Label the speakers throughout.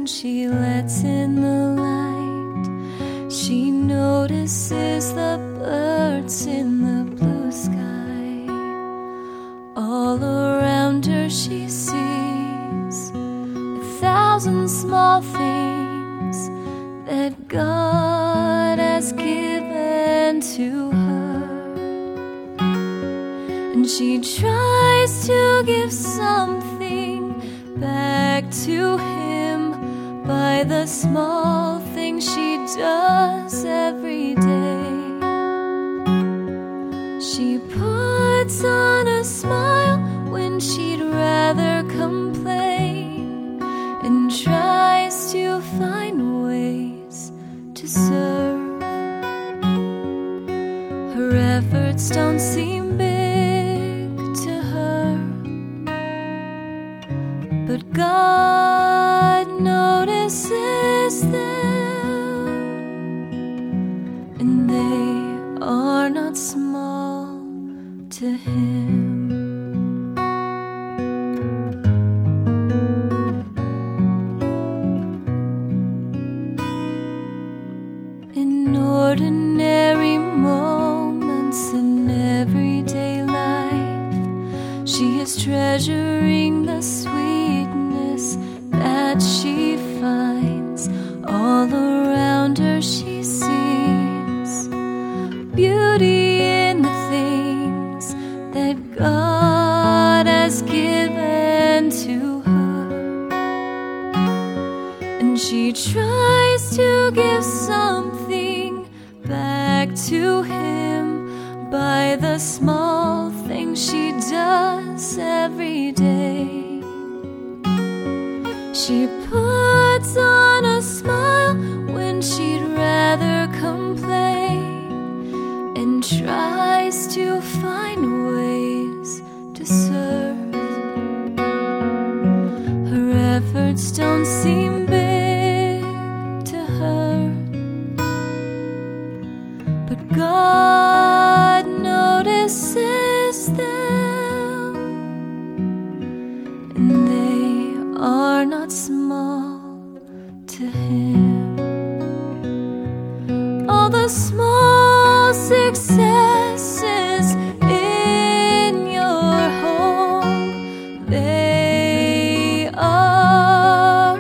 Speaker 1: when she lets in the light. She notices the birds in the blue sky. All around her she sees 1,000 small things that God has given to her. And she tries to give something back to him by the small things she does every day. She puts on a smile when she'd rather complain, and tries to find ways to serve. Her efforts don't seem big to her, but God notices them, and they are not small to him. In ordinary moments in everyday life, she is treasuring the sweetness that she finds. All around her she sees beauty in the things that God has given to her. And she tries to give something back to him by the small things she does every day. She puts on a smile when she'd rather complain, and tries to find ways to serve. Her efforts don't seem big to her, but God notices them, and they are not small to him. All the small successes in your home, they are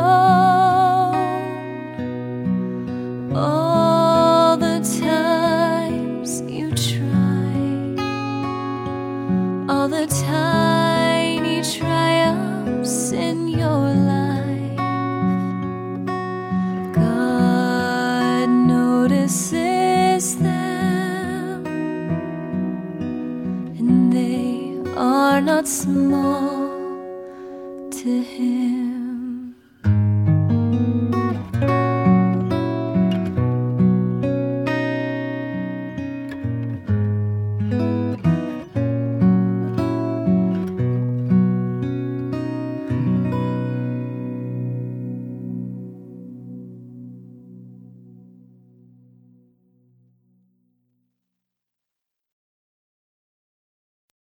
Speaker 1: known. All the times you try, all the tiny triumphs in your life, God notices them, and they are not small to him.